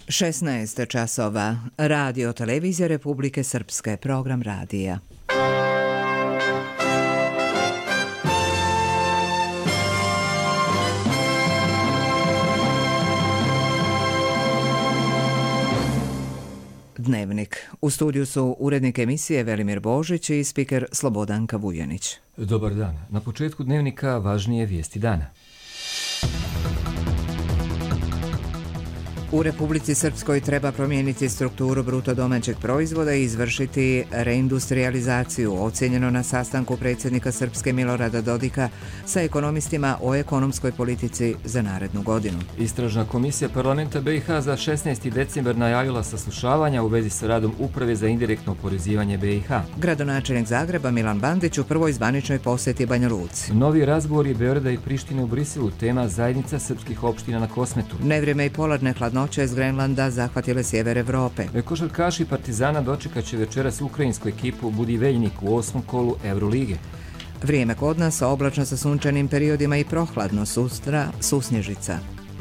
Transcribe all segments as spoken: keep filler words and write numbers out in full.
šesnaest časova. Radio Televizija Republike Srpske. Program radija. Dnevnik. U studiju su urednik emisije Velimir Božić i spiker Slobodanka Vujanić. Dobar dan. Na početku dnevnika važnije vijesti dana. U Republici Srpskoj treba promijeniti strukturu bruto domaćeg proizvoda i izvršiti reindustrializaciju, ocjenjeno na sastanku predsjednika Srpske Milorada Dodika sa ekonomistima o ekonomskoj politici za narednu godinu. Istražna komisija parlamenta B i H za šesnaesti decembar najavila saslušavanja u vezi sa radom Uprave za indirektno oporezivanje B i H. Gradonačelnik Zagreba Milan Bandić u prvoj zvaničnoj posjeti Banja Luci. Novi razgovori Beograda i Prištine u Briselu, tema zajednica srpskih opština na Kosmetu. Nevrijeme i polarne hladnoće noće iz Grenlanda zahvatile sjever Evrope. Košarkaši Partizana dočekat će večeras ukrajinsku ekipu Budiveljnik u osmom kolu Eurolige. Vrijeme kod nas oblačno sa sunčanim periodima i prohladno, sutra susnježica.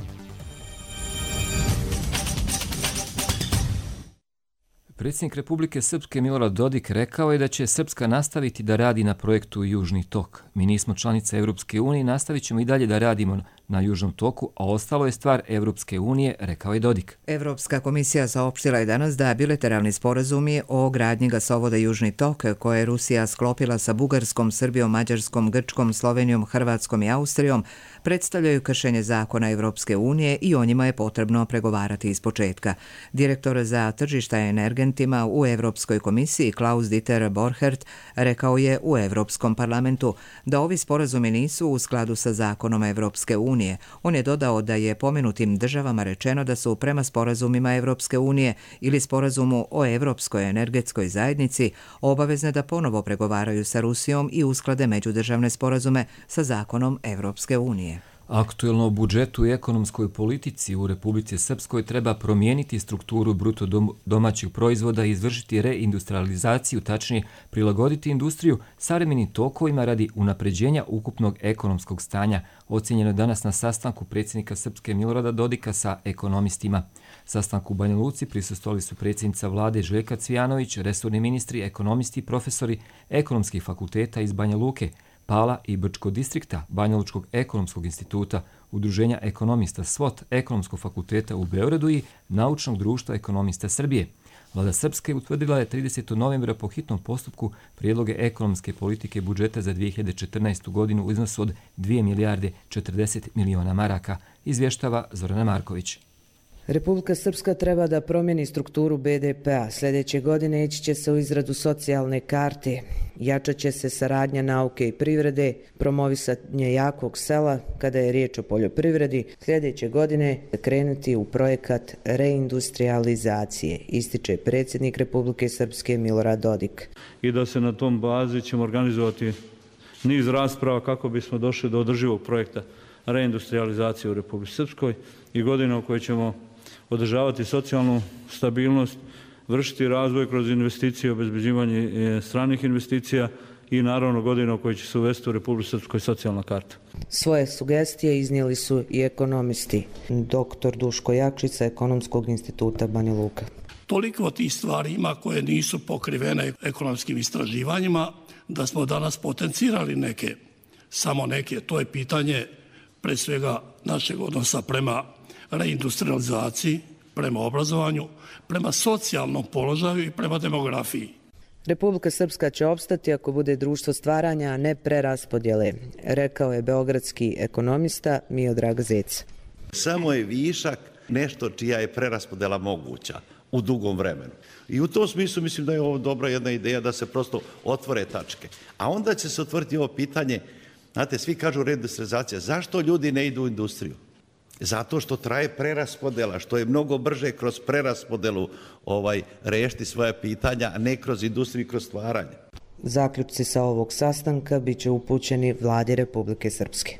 Predsjednik Republike Srpske Milorad Dodik rekao je da će Srpska nastaviti da radi na projektu Južni tok. Mi nismo članica Evropske unije i nastavit ćemo i dalje da radimo na Južnom toku, a ostalo je stvar Evropske unije, rekao je Dodik. Evropska komisija saopštila je danas da bilateralni sporazumi o gradnji gasovoda Južni tok, koje je Rusija sklopila sa Bugarskom, Srbijom, Mađarskom, Grčkom, Slovenijom, Hrvatskom i Austrijom, predstavljaju kršenje zakona Evropske unije i o njima je potrebno pregovarati iz početka. Direktor za tržišta energentima u Evropskoj komisiji Klaus Dieter Borchert rekao je u Evropskom parlamentu da ovi sporazumi nisu u skladu sa zakonom Evropske unije. On je dodao da je pomenutim državama rečeno da su prema sporazumima Evropske unije ili sporazumu o Evropskoj energetskoj zajednici obavezne da ponovo pregovaraju sa Rusijom i usklade međudržavne sporazume sa zakonom Evropske unije. Aktuelno o budžetu i ekonomskoj politici u Republici Srpskoj treba promijeniti strukturu bruto domaćeg proizvoda i izvršiti reindustrializaciju, tačnije prilagoditi industriju savremenim tokovima radi unapređenja ukupnog ekonomskog stanja, ocjenjeno danas na sastanku predsjednika Srpske Milorada Dodika sa ekonomistima. Sastanku u Banja Luci prisustvovali su predsjednica vlade Željka Cvijanović, resorni ministri, ekonomisti, profesori ekonomskih fakulteta iz Banja Luke, Pala i Brčko distrikta, Banja Lučkog ekonomskog instituta, Udruženja ekonomista SWOT, Ekonomskog fakulteta u Beogradu i Naučnog društva ekonomista Srbije. Vlada Srpske utvrdila je tridesetog novembra po hitnom postupku prijedloge ekonomske politike budžeta za dvije hiljade četrnaestu. godinu u iznosu od dvije milijarde četrdeset miliona maraka, izvještava Zorana Marković. Republika Srpska treba da promijeni strukturu be de pea. Sljedeće godine ići će se u izradu socijalne karte, jačat će se saradnja nauke i privrede, promovisanje jakog sela kada je riječ o poljoprivredi. Sljedeće godine krenuti u projekat reindustrializacije, ističe predsjednik Republike Srpske Milorad Dodik. I da se na tom bazi ćemo organizovati niz rasprava kako bismo došli do održivog projekta reindustrializacije u Republici Srpskoj i godina u kojoj ćemo održavati socijalnu stabilnost, vršiti razvoj kroz investicije, obezbeđivanje stranih investicija i naravno godina u kojoj će se uvesti u Republici Srpskoj socijalna karta. Svoje sugestije iznijeli su i ekonomisti. Doktor Duško Jakšić, Ekonomskog instituta Banja Luka. Toliko tih stvari ima koje nisu pokrivene ekonomskim istraživanjima da smo danas potencirali neke, samo neke. To je pitanje pre svega našeg odnosa prema reindustrializaciji, prema obrazovanju, prema socijalnom položaju i prema demografiji. Republika Srpska će opstati ako bude društvo stvaranja, a ne preraspodjele, rekao je beogradski ekonomista Miodrag Zec. Samo je višak nešto čija je preraspodjela moguća u dugom vremenu. I u tom smislu mislim da je ovo dobra jedna ideja da se prosto otvore tačke. A onda će se otvoriti ovo pitanje, znate, svi kažu reindustrializacija, zašto ljudi ne idu u industriju? Zato što traje preraspodela, što je mnogo brže kroz preraspodelu ovaj, rešiti svoje pitanja, a ne kroz industriju i kroz stvaranje. Zaključci sa ovog sastanka bit će upućeni vladi Republike Srpske.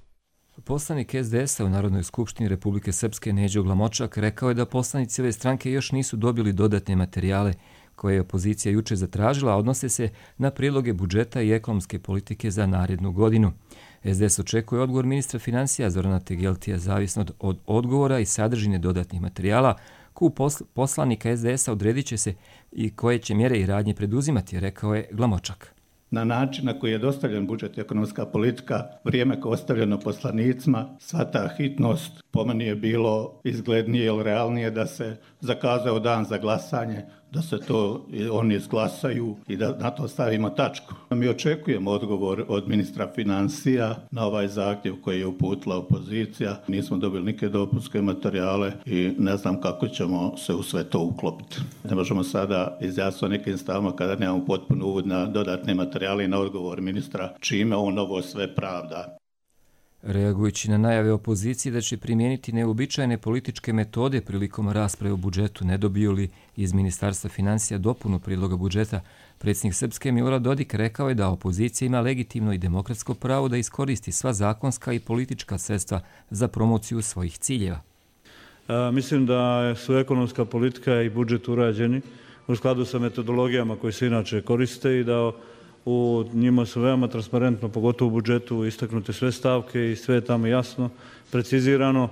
Poslanik es de es a u Narodnoj skupštini Republike Srpske Neđo Glamočak rekao je da poslanici ove stranke još nisu dobili dodatne materijale koje je opozicija juče zatražila, a odnose se na prijedloge budžeta i ekonomske politike za narednu godinu. es de es očekuje odgovor ministra financija Zorana Tegeltija zavisno od odgovora i sadržine dodatnih materijala Klub poslanika es de es a odredit će se i koje će mjere i radnje preduzimati, rekao je Glamočak. Na način na koji je dostavljen budžet i ekonomska politika, vrijeme koje je ostavljeno poslanicima, sva ta hitnost po meni je bilo izglednije ili realnije da se zakazao dan za glasanje, da se to oni izglasaju i da na to stavimo tačku. Mi očekujemo odgovor od ministra financija na ovaj zahtjev koji je uputila opozicija. Nismo dobili neke dopunske materijale i ne znam kako ćemo se u sve to uklopiti. Ne možemo sada izjasniti o nekim stavima kada nemamo potpuno uvod na dodatne materijale i na odgovor ministra čime on ovo sve pravda. Reagujući na najave opozicije da će primijeniti neuobičajene političke metode prilikom rasprave o budžetu, ne dobiju li iz Ministarstva financija dopunu prijedloga budžeta, predsjednik Srpske Milorad Dodik rekao je da opozicija ima legitimno i demokratsko pravo da iskoristi sva zakonska i politička sredstva za promociju svojih ciljeva. A, mislim da su ekonomska politika i budžet urađeni u skladu sa metodologijama koje se inače koriste i da u njima su veoma transparentno, pogotovo u budžetu, istaknute sve stavke i sve je tamo jasno, precizirano.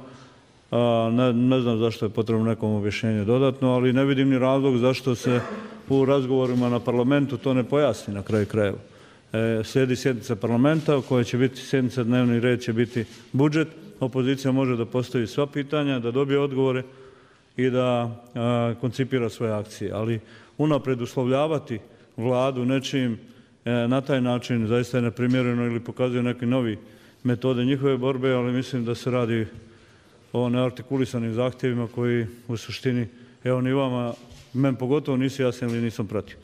Ne, ne znam zašto je potrebno nekom objašnjenje dodatno, ali ne vidim ni razlog zašto se u razgovorima na parlamentu to ne pojasni na kraju krajeva. E, slijedi sjednica parlamenta u kojoj će biti sjednica, dnevni red će biti budžet. Opozicija može da postavi sva pitanja, da dobije odgovore i da a, koncipira svoje akcije. Ali unapred uslovljavati vladu nečim na taj način zaista je neprimjereno ili pokazuje neke novi metode njihove borbe, ali mislim da se radi o neartikulisanim zahtjevima koji u suštini, evo ni vama, men pogotovo nisu jasni ili nisam pratio.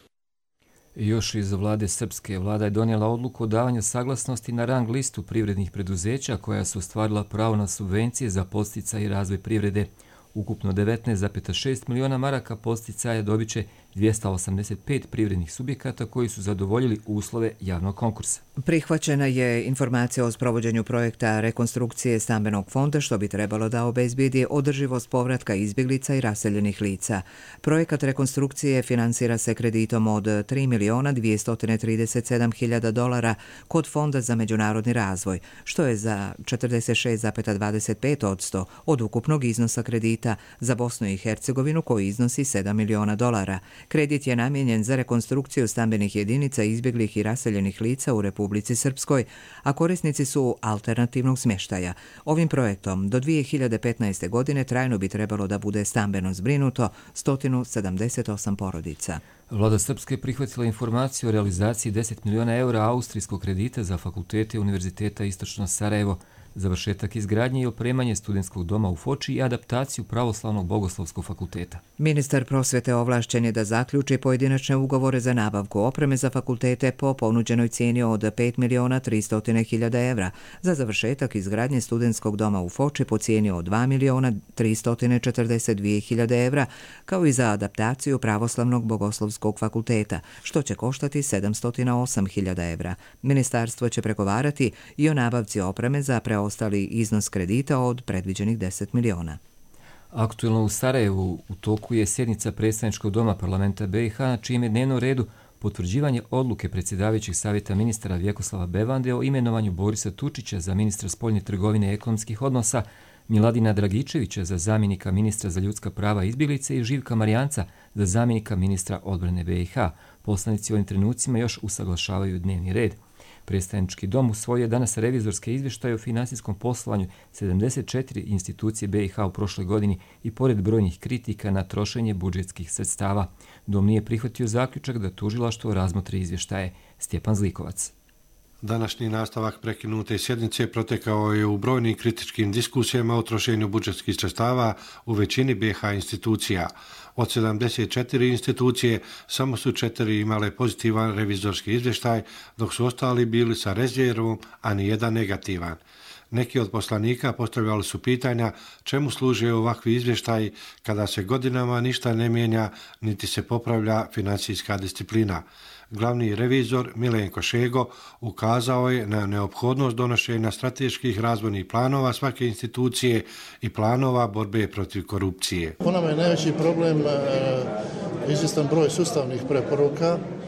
Još iz vlade Srpske, vlada je donijela odluku o davanju saglasnosti na rang listu privrednih preduzeća koja su ostvarila pravo na subvencije za podsticaj i razvoj privrede. Ukupno devetnaest zarez šest miliona maraka podsticaja dobit će dvjesto osamdeset pet privrednih subjekata koji su zadovoljili uslove javnog konkursa. Prihvaćena je informacija o sprovođenju projekta rekonstrukcije stambenog fonda što bi trebalo da obezbijedi održivost povratka izbjeglica i raseljenih lica. Projekat rekonstrukcije finansira se kreditom od tri miliona dvjesto trideset sedam hiljada dolara kod Fonda za međunarodni razvoj, što je za četrdeset šest zarez dvadeset pet posto od ukupnog iznosa kredita za Bosnu i Hercegovinu koji iznosi sedam miliona dolara. Kredit je namijenjen za rekonstrukciju stambenih jedinica izbjeglih i raseljenih lica u Republici Srpskoj, a korisnici su alternativnog smještaja. Ovim projektom do dvije hiljade petnaeste. godine trajno bi trebalo da bude stambeno zbrinuto sto sedamdeset osam porodica. Vlada Srpske je prihvatila informaciju o realizaciji deset miliona eura austrijskog kredita za fakultete Univerziteta Istočno Sarajevo, završetak izgradnje i opremanje studentskog doma u Foči i adaptaciju Pravoslavnog bogoslovskog fakulteta. Ministar prosvete ovlašćen je da zaključi pojedinačne ugovore za nabavku opreme za fakultete po ponuđenoj cijeni od pet miliona tristo hiljada evra, za završetak izgradnje studentskog doma u Foči po cijeni od dva miliona tristo četrdeset dvije hiljade evra, kao i za adaptaciju Pravoslavnog bogoslovskog fakulteta, što će koštati sedamsto osam hiljada evra. Ministarstvo će pregovarati i o nabavci opreme za preostali iznos kredita od predviđenih deset miliona. Aktuelno u Sarajevu u toku je sjednica predstavničkog doma parlamenta be i ha na čijem je dnevnom redu potvrđivanje odluke predsjedavajućeg savjeta ministra Vjekoslava Bevande o imenovanju Borisa Tučića za ministra spoljne trgovine i ekonomskih odnosa, Miladina Dragičevića za zamjenika ministra za ljudska prava i izbjeglice i Živka Marijanca za zamjenika ministra odbrane be i ha. Poslanici u ovim trenucima još usaglašavaju dnevni red. Predstavnički dom usvojio je danas revizorske izvještaje o finansijskom poslovanju sedamdeset četiri institucije be i ha u prošloj godini i pored brojnih kritika na trošenje budžetskih sredstava. Dom nije prihvatio zaključak da tužilaštvo razmotri izvještaje. Stjepan Zlikovac. Današnji nastavak prekinute sjednice protekao je u brojnim kritičkim diskusijama o trošenju budžetskih sredstava u većini be i ha institucija. Od sedamdeset četiri institucije samo su četiri imale pozitivan revizorski izvještaj, dok su ostali bili sa rezervom, a ni jedan negativan. Neki od poslanika postavljali su pitanja čemu služe ovakvi izvještaji kada se godinama ništa ne mijenja niti se popravlja financijska disciplina. Glavni revizor Milenko Šego ukazao je na neophodnost donošenja strateških razvojnih planova svake institucije i planova borbe protiv korupcije. Po nama je najveći problem izvjestan broj sustavnih preporuka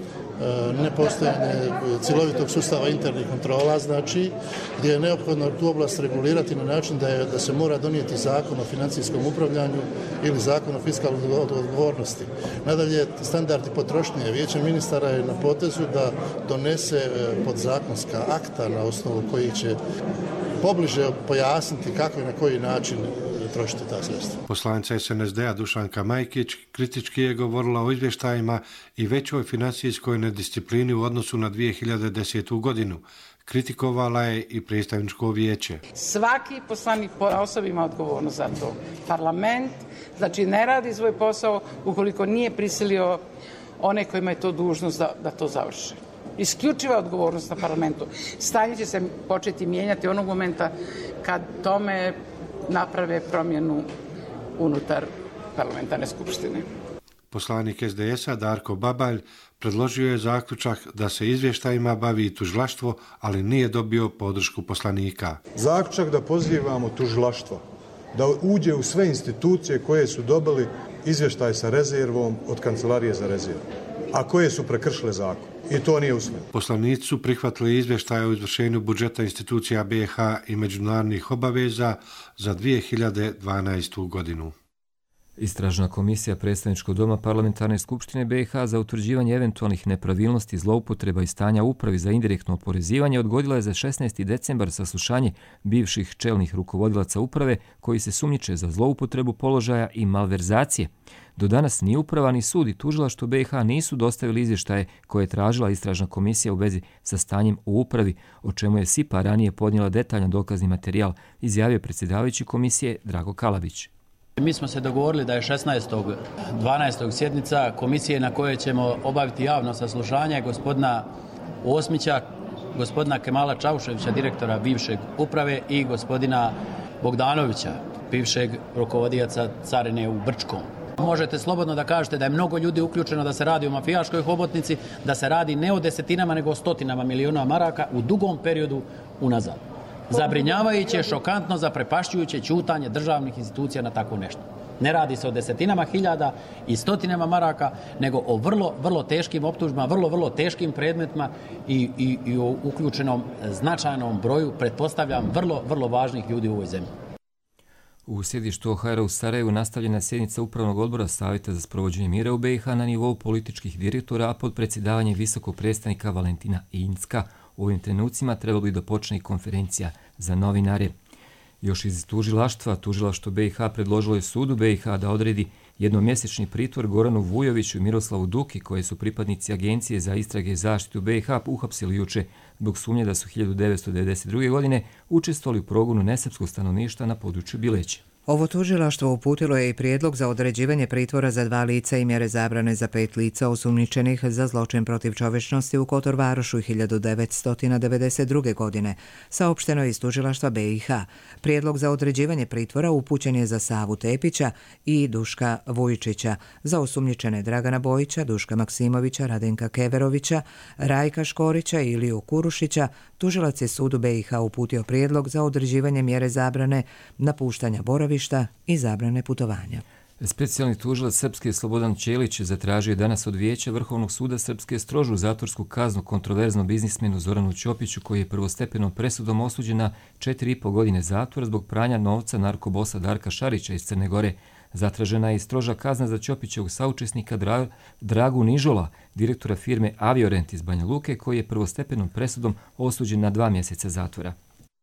nepostojanje cjelovitog sustava internih kontrola, znači gdje je neophodno tu oblast regulirati na način da, je, da se mora donijeti zakon o financijskom upravljanju ili zakon o fiskalnoj odgovornosti. Nadalje, standardi potrošnje. Vijeće ministara je na potezu da donese podzakonska akta na osnovu kojih će pobliže pojasniti kako i na koji način trošiti ta sredstva. Poslanica S N S D-a Dušanka Majkić kritički je govorila o izvještajima i većoj financijskoj nedisciplini u odnosu na dvije hiljade desetu. godinu. Kritikovala je i predstavničko vijeće. Svaki poslanik po osobi ima odgovornost za to. Parlament, znači ne radi svoj posao ukoliko nije prisilio one kojima je to dužnost da, da to završe. Isključiva odgovornost na parlamentu. Stanje će se početi mijenjati onog momenta kad tome naprave promjenu unutar parlamentarne skupštine. Poslanik S D S-a Darko Babalj predložio je zaključak da se izvještajima bavi tužilaštvo, ali nije dobio podršku poslanika. Zaključak da pozivamo tužilaštvo da uđe u sve institucije koje su dobili izvještaj sa rezervom od Kancelarije za rezervu, a koje su prekršile zakon. I to nije usvojeno. Poslanici su prihvatili izvještaje o izvršenju budžeta institucija B i H i međunarodnih obaveza za dvije hiljade dvanaestu. godinu. Istražna komisija Predstavničkog doma Parlamentarne skupštine B i H za utvrđivanje eventualnih nepravilnosti, zloupotreba i stanja upravi za indirektno oporezivanje odgodila je za šesnaesti decembar saslušanje bivših čelnih rukovodilaca uprave koji se sumnjiče za zloupotrebu položaja i malverzacije. Do danas ni uprava ni sud i tužilaštvo B i H nisu dostavili izvještaje koje je tražila istražna komisija u vezi sa stanjem u upravi, o čemu je S I P A ranije podnijela detaljan dokazni materijal, izjavio predsjedavajući komisije Drago Kalabić. Mi smo se dogovorili da je šesnaestog dvanaestog sjednica komisije na kojoj ćemo obaviti javno saslušanje gospodina Osmića, gospodina Kemala Čauševića, direktora bivšeg uprave, i gospodina Bogdanovića, bivšeg rukovodioca carine u Brčkom. Možete slobodno da kažete da je mnogo ljudi uključeno, da se radi o mafijaškoj hobotnici, da se radi ne o desetinama nego o stotinama miliona maraka u dugom periodu unazad. Zabrinjavajuće, šokantno, zaprepašćujuće ćutanje državnih institucija na tako nešto. Ne radi se o desetinama hiljada i stotinama maraka, nego o vrlo, vrlo teškim optužbama, vrlo, vrlo teškim predmetima i, i, i o uključenom značajnom broju, pretpostavljam, vrlo, vrlo važnih ljudi u ovoj zemlji. U sjedištu O H R-a u Sarajevu nastavljena sjednica Upravnog odbora Savjeta za sprovođenje mira u B i H na nivou političkih direktora, a pod predsjedavanjem visokog predstavnika Valentina Incka. U ovim trenucima trebalo bi da počne i konferencija za novinare. Još iz tužilaštva, tužilaštvo B i H predložilo je sudu B i H da odredi jednomjesečni pritvor Goranu Vujoviću i Miroslavu Duki, koji su pripadnici Agencije za istrage i zaštitu B i H uhapsili juče zbog sumnje da su hiljadu devetsto devedeset druge. godine učestvovali u progonu nesrpskog stanovništva na području Bileća. Ovo tužilaštvo uputilo je i prijedlog za određivanje pritvora za dva lica i mjere zabrane za pet lica osumnjičenih za zločin protiv čovječnosti u Kotor Varošu hiljadu devetsto devedeset druge. godine, saopšteno je iz tužilaštva B i H. Prijedlog za određivanje pritvora upućen je za Savu Tepića i Duška Vujčića, za osumnjičene Dragana Bojića, Duška Maksimovića, Radenka Keverovića, Rajka Škorića i Iliju Kurušića. Tužilac je sudu B i H uputio prijedlog za određivanje mjere zabrane napuštanja boravišta i zabrane putovanja. Specijalni tužilac Srpske Slobodan Ćelić zatražio danas od Vijeća Vrhovnog suda Srpske strožu zatvorsku kaznu kontroverznom biznismenu Zoranu Ćopiću, koji je prvostepenom presudom osuđen na četiri i po godine zatvora zbog pranja novca narkobosa Darka Šarića iz Crne Gore. Zatražena je i stroža kazna za Ćopićevog saučesnika Dra, Dragu Nižola, direktora firme Aviorent iz Banja Luke, koji je prvostepenom presudom osuđen na dva mjeseca zatvora.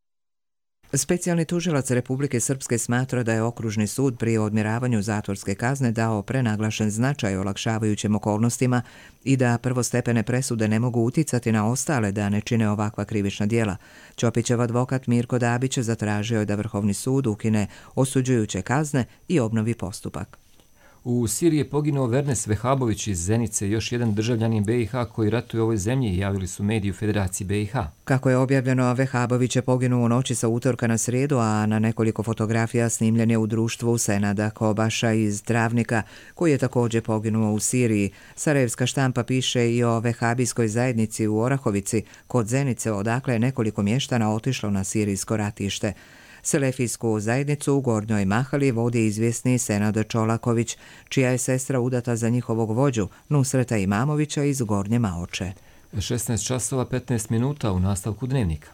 Specijalni tužilac Republike Srpske smatra da je okružni sud pri odmjeravanju zatvorske kazne dao prenaglašen značaj olakšavajućim okolnostima i da prvostepene presude ne mogu uticati na ostale da ne čine ovakva krivična djela. Ćopićev advokat Mirko Dabić zatražio je da Vrhovni sud ukine osuđujuće kazne i obnovi postupak. U Siriji je poginuo Vernes Vehabović iz Zenice, još jedan državljanin B i H koji ratuje u ovoj zemlji, javili su mediji u Federaciji B i H. Kako je objavljeno, Vehabović je poginuo u noći sa utorka na srijedu, a na nekoliko fotografija snimljen je u društvu Senada Kobaša iz Travnika, koji je također poginuo u Siriji. Sarajevska štampa piše i o vehabijskoj zajednici u Orahovici, kod Zenice, odakle je nekoliko mještana otišlo na sirijsko ratište. Selefijsku zajednicu u Gornjoj Mahali vodi izvjesni Senad Čolaković, čija je sestra udata za njihovog vođu, Nusreta Imamovića iz Gornje Maoče. šesnaest časova petnaest minuta u nastavku Dnevnika.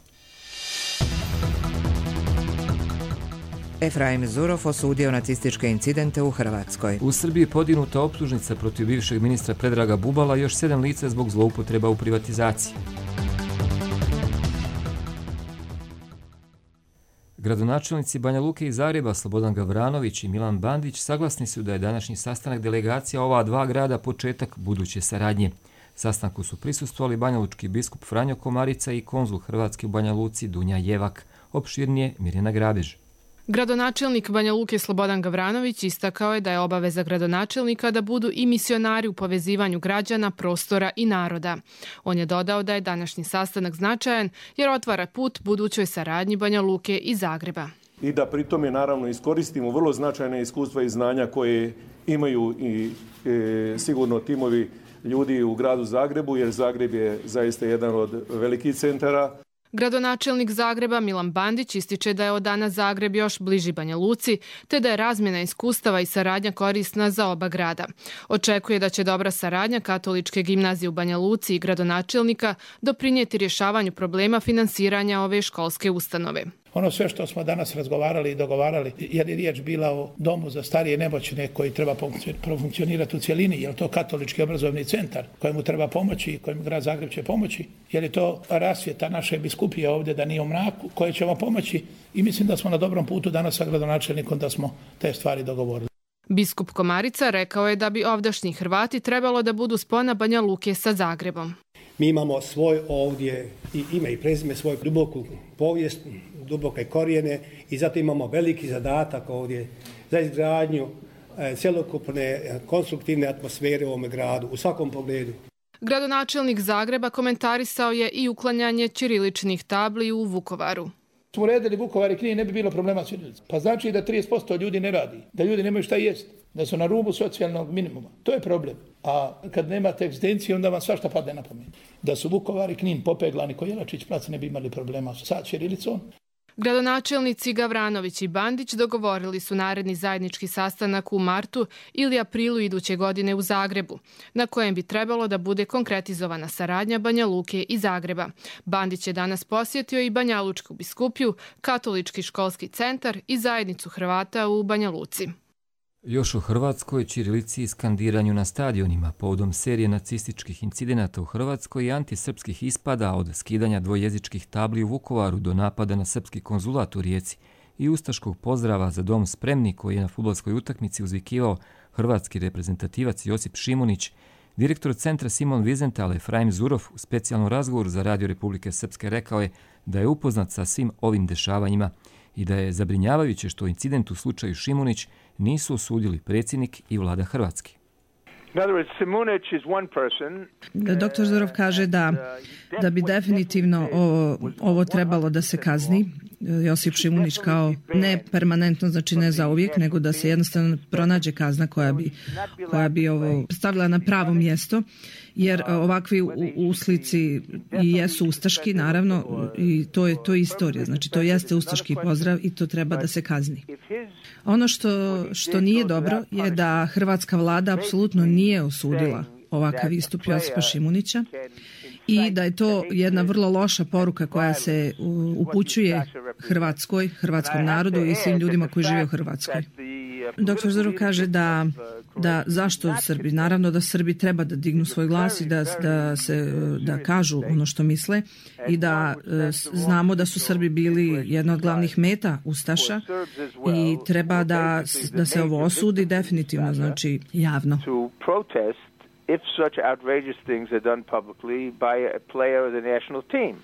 Efraim Zurov osudio nacističke incidente u Hrvatskoj. U Srbiji je podignuta optužnica protiv bivšeg ministra Predraga Bubala i još sedam lica zbog zloupotreba u privatizaciji. Gradonačelnici Banja Luke i Zagreba Slobodan Gavranović i Milan Bandić saglasni su da je današnji sastanak delegacija ova dva grada početak buduće saradnje. Sastanku su prisustvovali banjalučki biskup Franjo Komarica i konzul Hrvatske u Banja Luci Dunja Jevak. Opširnije Mirjana Grabež. Gradonačelnik Banja Luke Slobodan Gavranović istakao je da je obaveza gradonačelnika da budu i misionari u povezivanju građana, prostora i naroda. On je dodao da je današnji sastanak značajan jer otvara put budućoj saradnji Banja Luke i Zagreba. I da pritome naravno iskoristimo vrlo značajne iskustva i znanja koje imaju i e, sigurno timovi ljudi u gradu Zagrebu, jer Zagreb je zaista jedan od velikih centara. Gradonačelnik Zagreba Milan Bandić ističe da je od dana Zagreb još bliži Banja Luci, te da je razmjena iskustava i saradnja korisna za oba grada. Očekuje da će dobra saradnja Katoličke gimnazije u Banja Luci i gradonačelnika doprinijeti rješavanju problema finansiranja ove školske ustanove. Ono sve što smo danas razgovarali i dogovarali, jer je riječ bila o domu za starije i nemoćne koji treba profunkcionirati u cjelini, je li to katolički obrazovni centar kojemu treba pomoći i kojemu grad Zagreb će pomoći, je li to rasvjeta naše biskupije ovdje da nije u mraku koje ćemo pomoći i mislim da smo na dobrom putu danas sa gradonačelnikom da smo te stvari dogovorili. Biskup Komarica rekao je da bi ovdašnji Hrvati trebalo da budu spona Banja Luke sa Zagrebom. Mi imamo svoj ovdje i ime i prezime, svoju duboku povijest, duboke korijene i zato imamo veliki zadatak ovdje za izgradnju cjelokupne konstruktivne atmosfere u ovom gradu u svakom pogledu. Gradonačelnik Zagreba komentarisao je i uklanjanje ćiriličnih tabli u Vukovaru. Smo uredili Vukovar i Knin, ne bi bilo problema s ćirilicom. Pa znači da trideset posto ljudi ne radi, da ljudi nemaju šta jest, da su na rubu socijalnog minimuma. To je problem. A kad nemate egzistencije, onda vam svašta padne na pamet. Da su Vukovar i Knin popeglani ko Jelačić plac, ne bi imali problema sa ćirilicom. Gradonačelnici Gavranović i Bandić dogovorili su naredni zajednički sastanak u martu ili aprilu iduće godine u Zagrebu, na kojem bi trebalo da bude konkretizovana saradnja Banja Luke i Zagreba. Bandić je danas posjetio i Banjalučku biskupiju, Katolički školski centar i zajednicu Hrvata u Banja Luci. Još u Hrvatskoj ćirilici i skandiranju na stadionima povodom serije nacističkih incidenata u Hrvatskoj i antisrpskih ispada od skidanja dvojezičkih tabli u Vukovaru do napada na srpski konzulat u Rijeci i ustaškog pozdrava za dom spremni koji je na fudbalskoj utakmici uzvikivao hrvatski reprezentativac Josip Šimunić, direktor centra Simon Wiesenthal Efraim Zurov u specijalnom razgovoru za Radio Republike Srpske rekao je da je upoznat sa svim ovim dešavanjima i da je zabrinjavajuće što incident u slučaju Šimunić nisu osudili predsjednik i vlada Hrvatske. Doktor Zurov kaže da, da bi definitivno ovo, ovo trebalo da se kazni. Josip Šimunić kao ne permanentno, znači ne za uvijek, nego da se jednostavno pronađe kazna koja bi, koja bi ovo stavila na pravo mjesto, jer ovakvi uslici i jesu ustaški, naravno, i to je, to je istorija, znači to jeste ustaški pozdrav i to treba da se kazni. Ono što, što nije dobro je da hrvatska vlada apsolutno nije osudila ovakav istup Josipa Šimunića i da je to jedna vrlo loša poruka koja se upućuje Hrvatskoj, hrvatskom narodu i svim ljudima koji žive u Hrvatskoj. Doktor Zurov kaže da, da zašto Srbi? Naravno da Srbi treba da dignu svoj glas i da, da, se, da kažu ono što misle i da znamo da su Srbi bili jedna od glavnih meta ustaša i treba da, da se ovo osudi definitivno, znači javno. If such outrageous things are done publicly by a player of the national team.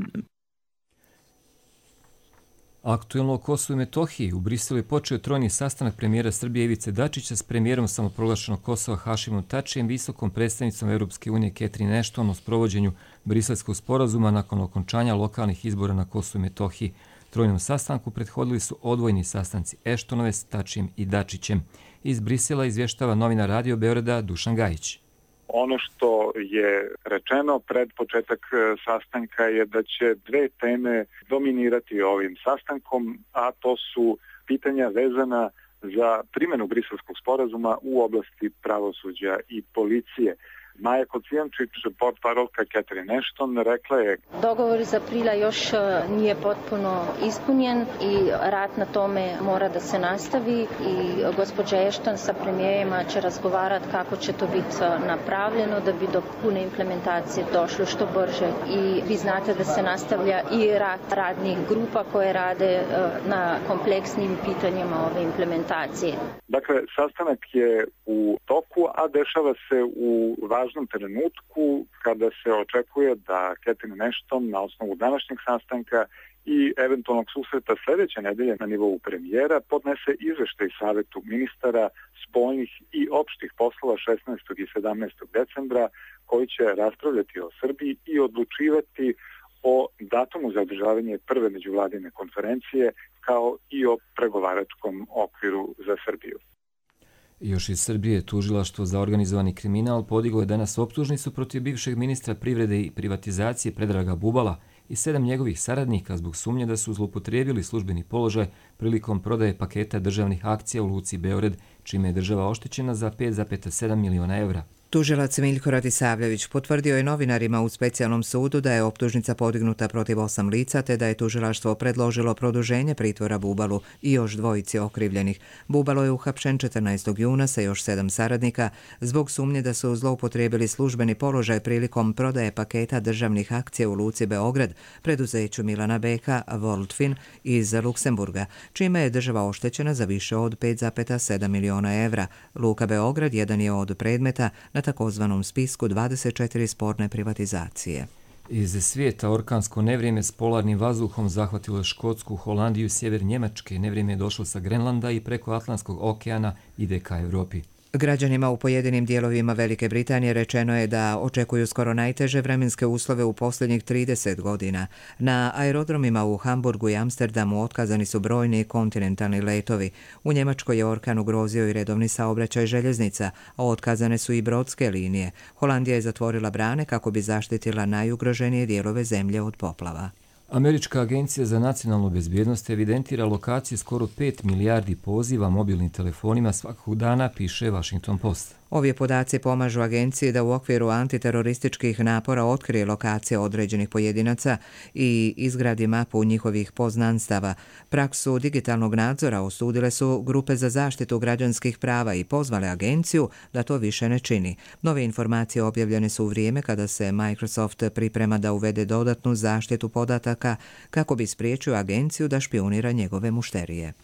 Aktuelno o Kosovu i Metohiji. U Briselu je počeo trojni sastanak premijera Srbije Ivice Dačića s premijerom samoproglašenog Kosova Hašimom Tačijem, visokom predstavnicom Europske unije Catherine Ashton o sprovođenju briselskog sporazuma nakon okončanja lokalnih izbora na Kosovu i Metohiji. Trojnom sastanku prethodili su odvojni sastanci Ashtonove s Tačijem i Dačićem. Iz Brisela izvještava novinar Radio Beograda Dušan Gajić. Ono što je rečeno pred početak sastanka je da će dve teme dominirati ovim sastankom, a to su pitanja vezana za primjenu Briselskog sporazuma u oblasti pravosuđa i policije. Maja Kocijančić, portparolka Catherine Ashton, rekla je: Dogovor iz aprila još nije potpuno ispunjen i rad na tome mora da se nastavi i gospođa Ashton sa premijerima će razgovarati kako će to biti napravljeno da bi do pune implementacije došlo što brže. I vi znate da se nastavlja i rad radnih grupa koje rade na kompleksnim pitanjima ove implementacije. Dakle, sastanak je u toku, a dešava se u važnom trenutku kada se očekuje da Catherine Ashton na osnovu današnjeg sastanka i eventualnog susreta sljedeće nedelje na nivou premijera podnese izveštaj Savetu ministara spoljnih i opštih poslova šesnaestog i sedamnaestog decembra koji će raspravljati o Srbiji i odlučivati o datumu za održavanje prve međuvladine konferencije kao i o pregovaračkom okviru za Srbiju. Još iz Srbije tužilaštvo za organizovani kriminal podiglo je danas optužnicu protiv bivšeg ministra privrede i privatizacije Predraga Bubala i sedam njegovih saradnika zbog sumnje da su zloupotrijebili službeni položaj prilikom prodaje paketa državnih akcija u Luci Beograd, čime je država oštećena za pet zarez sedam miliona evra. Tužilac Miljko Radisavljević potvrdio je novinarima u specijalnom sudu da je optužnica podignuta protiv osam lica te da je tužilaštvo predložilo produženje pritvora Bubalu i još dvojici okrivljenih. Bubalo je uhapšen četrnaestog juna sa još sedam saradnika zbog sumnje da su zloupotrijebili službeni položaj prilikom prodaje paketa državnih akcija u Luci Beograd preduzeću Milana Beka Worldfin iz Luksemburga, čime je država oštećena za više od pet zarez sedam miliona evra. Luka Beograd jedan je od predmeta na takozvanom spisku dvadeset četiri sporne privatizacije. Iz svijeta orkansko nevrijeme s polarnim vazduhom zahvatilo je Škotsku, Holandiju i sjever Njemačke. Nevrijeme je došlo sa Grenlanda i preko Atlantskog okeana ide ka Evropi. Građanima u pojedinim dijelovima Velike Britanije rečeno je da očekuju skoro najteže vremenske uslove u posljednjih trideset godina. Na aerodromima u Hamburgu i Amsterdamu otkazani su brojni kontinentalni letovi. U Njemačkoj je orkan ugrozio i redovni saobraćaj željeznica, a otkazane su i brodske linije. Holandija je zatvorila brane kako bi zaštitila najugroženije dijelove zemlje od poplava. Američka agencija za nacionalnu bezbjednost evidentira lokacije skoro pet milijardi poziva mobilnim telefonima svakog dana, piše Washington Post. Ovi podaci pomažu agenciji da u okviru antiterorističkih napora otkrije lokacije određenih pojedinaca i izgradi mapu njihovih poznanstava. Praksu digitalnog nadzora osudile su grupe za zaštitu građanskih prava i pozvale agenciju da to više ne čini. Nove informacije objavljene su u vrijeme kada se Microsoft priprema da uvede dodatnu zaštitu podataka kako bi spriječio agenciju da špionira njegove mušterije.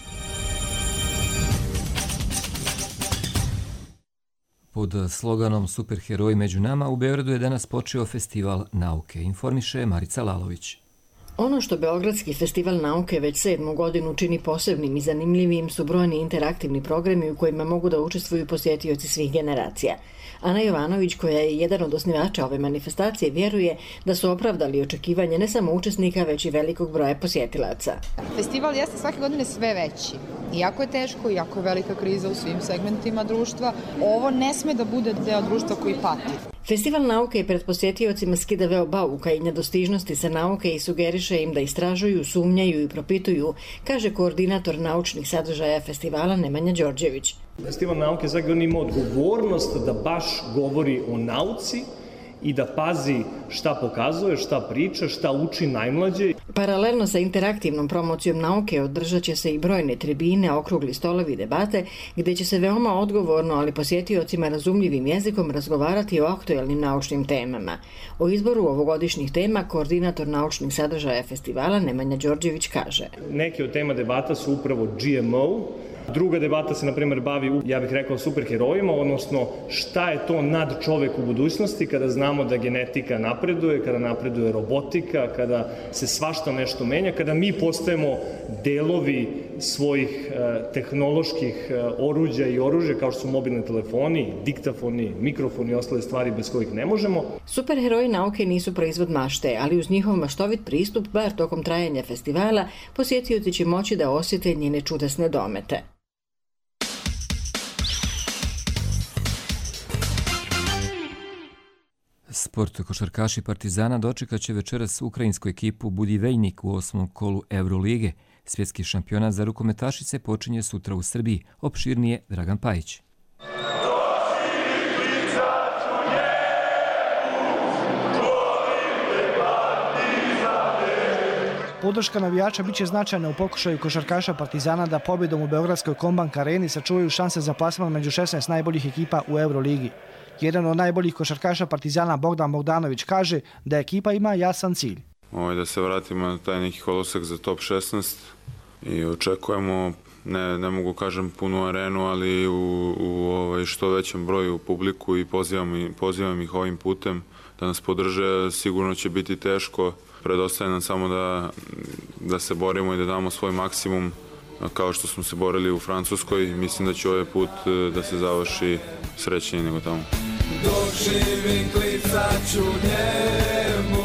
Pod sloganom Superheroji među nama u Beogradu je danas počeo festival nauke, informiše Marica Lalović. Ono što Beogradski festival nauke već sedmu godinu čini posebnim i zanimljivim su brojni interaktivni programi u kojima mogu da učestvuju posjetioci svih generacija. Ana Jovanović, koja je jedan od osnivača ove manifestacije, vjeruje da su opravdali očekivanje ne samo učesnika, već i velikog broja posjetilaca. Festival jeste svake godine sve veći. Iako je teško, iako je velika kriza u svim segmentima društva, ovo ne sme da bude deo društva koji pati. Festival nauke i pred posjetiocima skida veo bauka i nedostižnosti sa nauke i sugeriše im da istražuju, sumnjaju i propituju, kaže koordinator naučnih sadržaja festivala Nemanja Đorđević. Festival nauke zasigurno ima odgovornost da baš govori o nauci i da pazi šta pokazuje, šta priča, šta uči najmlađe. Paralelno sa interaktivnom promocijom nauke održat će se i brojne tribine, okrugli stolovi i debate, gdje će se veoma odgovorno, ali posjetiocima razumljivim jezikom razgovarati o aktuelnim naučnim temama. O izboru ovogodišnjih tema koordinator naučnih sadržaja festivala Nemanja Đorđević kaže. Neke od tema debata su upravo G M O. Druga debata se, na primjer, bavi, ja bih rekao, superherojima, odnosno šta je to nad čovek u budućnosti kada znamo da genetika napreduje, kada napreduje robotika, kada se svašta nešto menja, kada mi postajemo delovi svojih eh, tehnoloških eh, oruđa i oružja, kao što su mobilni telefoni, diktafoni, mikrofoni i ostale stvari bez kojih ne možemo. Superheroji nauke nisu proizvod mašte, ali uz njihov maštovit pristup, bar tokom trajanja festivala, posjetioci će moći da osjete njene čudesne domete. Sport košarkaši Partizana dočekat će večeras ukrajinsku ekipu Budivejnik u osmom kolu Eurolige. Svjetski šampionat za rukometašice počinje sutra u Srbiji. Opširnije Dragan Pajić. Podrška navijača biće značajna u pokušaju košarkaša Partizana da pobjedom u Beogradskoj Kombank areni sačuvaju šanse za plasman među šesnaest najboljih ekipa u Euroligi. Jedan od najboljih košarkaša Partizana Bogdan Bogdanović kaže da ekipa ima jasan cilj. Ovo je da se vratimo na taj neki kolosek za top šesnaest i očekujemo, ne, ne mogu kažem punu arenu, ali u, u ovaj, što većem broju publiku i pozivam, pozivam ih ovim putem da nas podrže. Sigurno će biti teško. Predostaje nam samo da, da se borimo i da damo svoj maksimum kao što smo se borili u Francuskoj. Mislim da će ovaj put da se završi srećnije nego tamo. Dok živim klicat ću njemu,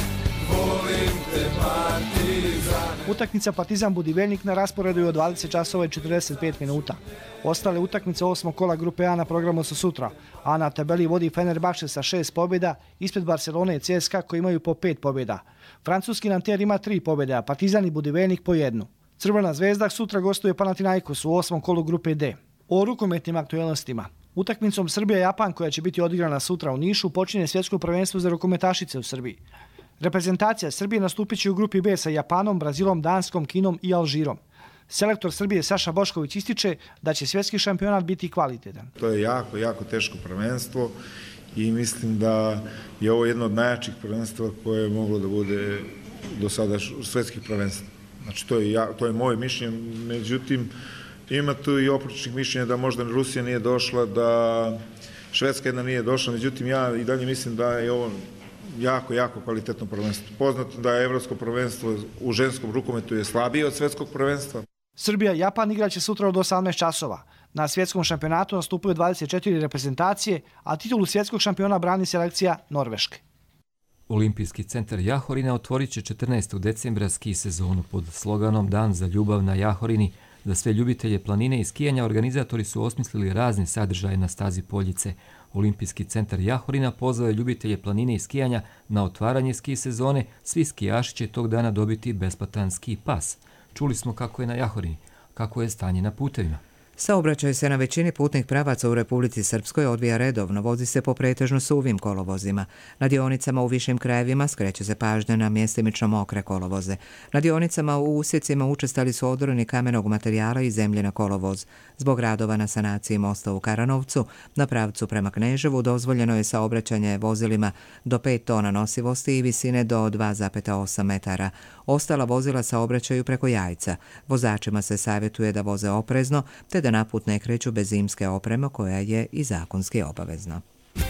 volim te Partizan. Utakmica Partizan Budivejnik na rasporedu je od dvadeset časova i četrdeset pet minuta. Ostale utakmice osmog kola grupe A na programu su sutra, a na tabeli vodi Fenerbahče sa šest pobjeda, ispred Barcelone i C S K A koji imaju po pet pobjeda. Francuski Nanterre ima tri pobjede, a Partizan i Budivejnik po jednu. Crvena zvezda sutra gostuje Panathinaikos u osmom kolu grupe D. O rukometnim aktualnostima. Utakmicom Srbija-Japan koja će biti odigrana sutra u Nišu počinje svjetsko prvenstvo za rukometašice u Srbiji. Reprezentacija Srbije nastupit će u grupi B sa Japanom, Brazilom, Danskom, Kinom i Alžirom. Selektor Srbije Saša Bošković ističe da će svjetski šampionat biti kvalitetan. To je jako, jako teško prvenstvo i mislim da je ovo jedno od najjačih prvenstva koje je moglo da bude do sada svjetskih prvenstva. Znači, to je, ja, to je moje mišljenje, međutim, ima tu i oprečnih mišljenja da možda Rusija nije došla, da Švedska jedna nije došla, međutim, ja i dalje mislim da je ovo jako, jako kvalitetno prvenstvo. Poznato da je evropsko prvenstvo u ženskom rukometu je slabije od svjetskog prvenstva. Srbija i Japan igraće sutra od osamnaest časova. Na svjetskom šampionatu nastupaju dvadeset četiri reprezentacije, a titulu svjetskog šampiona brani selekcija Norveške. Olimpijski centar Jahorina otvorit će četrnaestog decembra ski sezonu pod sloganom Dan za ljubav na Jahorini. Za sve ljubitelje planine i skijanja organizatori su osmislili razne sadržaje na stazi Poljice. Olimpijski centar Jahorina pozvao je ljubitelje planine i skijanja na otvaranje ski sezone. Svi skijaši će tog dana dobiti besplatan ski pas. Čuli smo kako je na Jahorini, kako je stanje na putevima. Saobraćaj se na većini putnih pravaca u Republici Srpskoj odvija redovno, vozi se po pretežno suvim kolovozima. Na dionicama u višim krajevima skreće se pažnja na mjestimično mokre kolovoze. Na dionicama u usjecima učestali su odroni kamenog materijala i zemlje na kolovoz. Zbog radova na sanaciji mosta u Karanovcu, na pravcu prema Kneževu dozvoljeno je saobraćanje vozilima do pet tona nosivosti i visine do dva zarez osam metara. Ostala vozila saobraćaju preko Jajca. Vozačima se savjetuje da voze oprezno, te da naput ne kreću bez zimske opreme koja je i zakonski obavezna.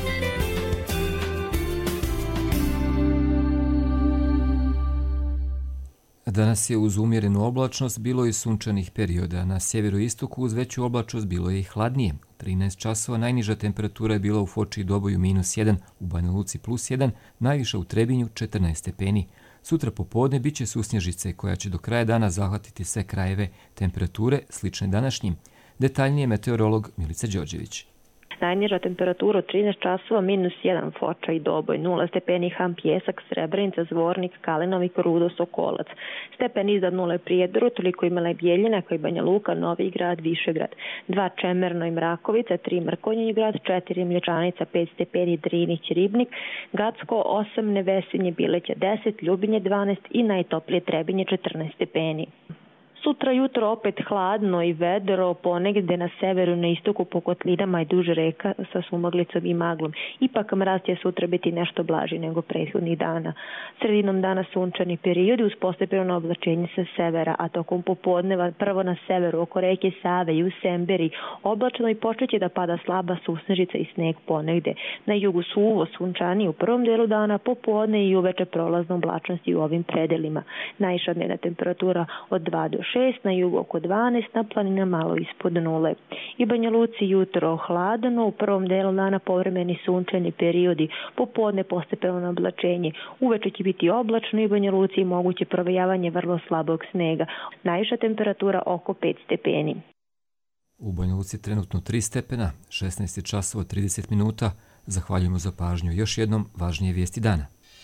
Danas je uz umjerenu oblačnost bilo i sunčanih perioda. Na sjeveroistoku uz veću oblačnost bilo je i hladnije. U trinaest časova najniža temperatura je bila u Foči i Doboju minus jedan, u Banja Luci plus jedan, najviša u Trebinju četrnaest stepeni. Sutra popodne bit će susnježice koja će do kraja dana zahvatiti sve krajeve, temperature slične današnjim. Detaljnije meteorolog Milica Đorđević. Najniža temperatura od trinaest časova minus jedan Foča i Doboj, nula stepeni Ham Pjesak, Srebrenica, Zvornik, Kalenovik, Rudo, Sokolac. Stepen iznad nule Prijedoru, toliko imala je Bijeljina, kao i Banja Luka, Novi Grad, Višegrad. dva Čemerno i Mrakovica, tri Mrkonjić grad, četiri Mlječanica, pet stepeni Drinić, Ribnik, Gacko, osam Nevesinje, Bileća, deset, Ljubinje, dvanaest i najtoplije Trebinje, četrnaest stepeni. Sutra jutro opet hladno i vedro, ponegde na severu, na istoku po kotlinama i duže reka sa sumaglicom i maglom. Ipak mraz će sutra biti nešto blaži nego prethodnih dana. Sredinom dana sunčani periodi uz postepeno oblačenje sa severa, a tokom popodneva prvo na severu oko reke Save i u Semberi oblačno i počeće da pada slaba susnežica i sneg ponegde. Na jugu suvo sunčani u prvom delu dana, popodne i uveče prolazno oblačnosti u ovim predelima. Najviša dnevna temperatura od dva do šest, na jugu oko dvanaest, na planina malo ispod nule. I Banja Luci jutro hladno, u prvom delu dana povremeni sunčani periodi, popodne postepeno oblačenje. Uveče će biti oblačno i Banja Luci moguće provejavanje vrlo slabog snega. Najviša temperatura oko pet stepeni. U Banja Luci trenutno tri stepena, šesnaest časova trideset minuta, Zahvaljujemo za pažnju. Još jednom važnije vijesti dana.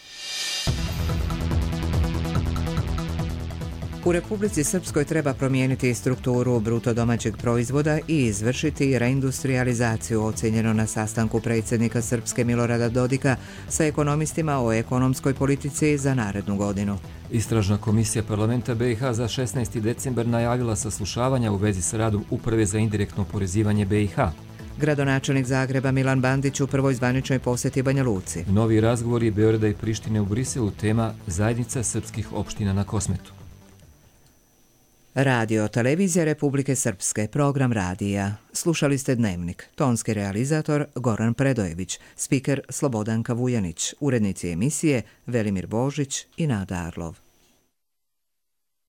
U Republici Srpskoj treba promijeniti strukturu bruto domaćeg proizvoda i izvršiti reindustrializaciju, ocenjeno na sastanku predsjednika Srpske Milorada Dodika sa ekonomistima o ekonomskoj politici za narednu godinu. Istražna komisija parlamenta B i H za šesnaesti decembar najavila saslušavanja u vezi sa radom Uprave za indirektno oporezivanje B i H. Gradonačelnik Zagreba Milan Bandić u prvoj zvaničnoj posjeti Banja Luci. Novi razgovori Beograda i Prištine u Briselu, tema zajednica srpskih opština na Kosmetu. Radio Televizija Republike Srpske, program radija. Slušali ste Dnevnik. Tonski realizator Goran Predojević, spiker Slobodanka Vujanić, urednici emisije Velimir Božić i Nada Arlov.